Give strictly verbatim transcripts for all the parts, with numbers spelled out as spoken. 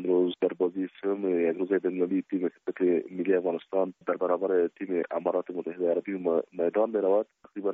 امروز در بازی سوم یک روزه بین‌المللی تیم کرکت ملی افغانستان در برابر تیم امارات متحده عربی میدان می‌رود. تقریبا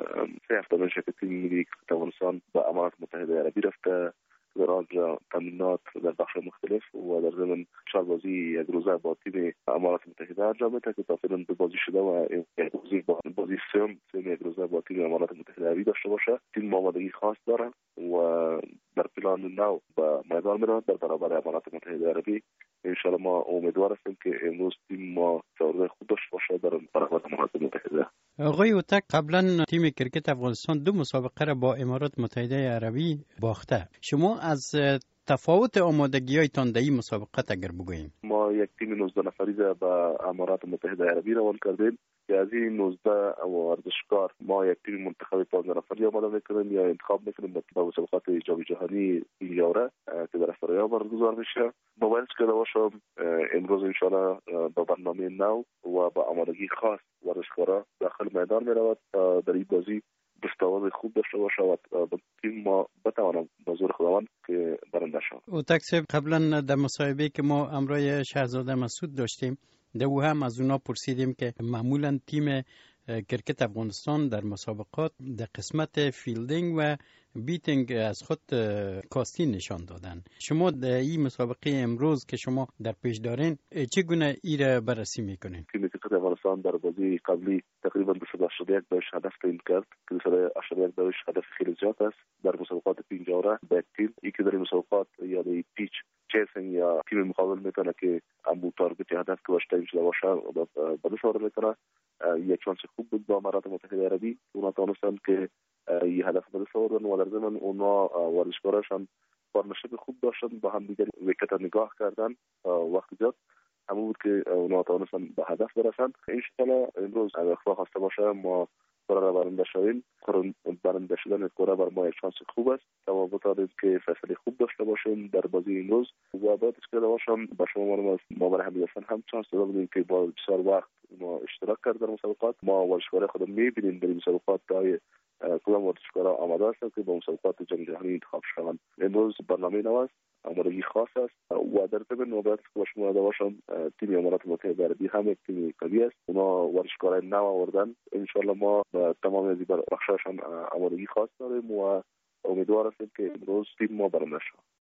سه هفته میشه که تیم ملی کرکت افغانستان به امارات متحده عربی رفته در آنجا تمرینات در بخش مختلف و در ضمن چهار بازی یک روزه با تیم امارات متحده انجام میده که تقریبا دو بازی شده و یک بازی با بازی سوم سوم یک روزه با تیم امارات متحده عربی داشته باشه. تیم آمادگی خاص داره و در پلان نو به میدان میرود در برابر امارات متحده عربی. ان شاء الله ما امیدوار هستیم که امروز تیم ما سوار خود داشته باشه در برابر امارات متحده. آقای اوتک، قبلا تیم کرکت افغانستان دو مسابقه را با امارات متحده عربی باخته. شما از تفاوت آمادگی‌هایتان در این مسابقات اگر بگوییم؟ ما یک تیم نوزده نفری را به امارات متحده عربی روان کردیم که از این نوزده ورزشکار ما یک تیم منتخب پانزده نفری آماده میکنیم یا انتخاب میکنیم به مسابقات جام جهانی این یوره که در استرالیا برگزار میشه. باید کرده باشم امروز ان شاء الله با برنامه نو و با آمادگی خاص ورزشکارا داخل میدان میرود در این بازی دستاورد خوب داشته باشه و تیم ما بتوانم با زور خداوند که برنده شود. اوتک صاحب، قبلا در مصاحبه که ما امروی شهزاده مسعود داشتیم در او هم از اونا پرسیدیم که معمولا تیم کرکت افغانستان در مسابقات در قسمت فیلدینگ و بیتینگ از خود کاستی نشان دادن. شما در این مسابقه امروز که شما در پیش دارین چگونه ای را بررسی میکنین؟ تیم کرکت افغانستان در بازی قبلی تقریبا دویست و هشتاد و یک داشت هدف تعیین کرد که دویست و هشتاد و یک داشت هدف خیلی زیاد است در مسابقات پنجاه به تیم. ای که در مسابقات یا در پیچ چیسینگ یا تیم مقابل میتونه که امو تارگت هدف که باشه تعیین شده باشه به دست آورده میتونه. یک شانس خوب بود با امارات متحده عربی، اونا تونستن که این هدف به دست آوردن و در ضمن اونا ورزشکاراشان پارتنرشیپ خوب داشتن، با هم دیگر ویکت نگاه کردن وقت زیاد همون بود که اونا تونستن به هدف برسن. ان شاء الله امروز اگر خدا خواسته باشه ما قرار برنده شویم. برنده شدن کره بر ما یک شانس خوب است و بتوانیم که فیصله خوب داشته باشیم در بازی امروز و باید کرده باشم با شما معلوم است ما برای هم دیگه هم چانس داده بودیم که با بسیار وقت ما اشتراک کرد در مسابقات. ما ورزشکارای خود میبینیم در مسابقات تا کدام ورزشکارا آماده هستند که با مسابقات جام جهانی انتخاب شوند. امروز برنامه نو است، آمادگی خاص است و در ضمن نوبت که شما داده باشم تیم امارات متحده عربی هم یک تیم قوی است. اونا ورزشکارای نو آوردن. ان شاء الله ما با تمام از بخشاشان آمادگی خاص داریم و امیدوار هستیم که امروز تیم ما برنده شود.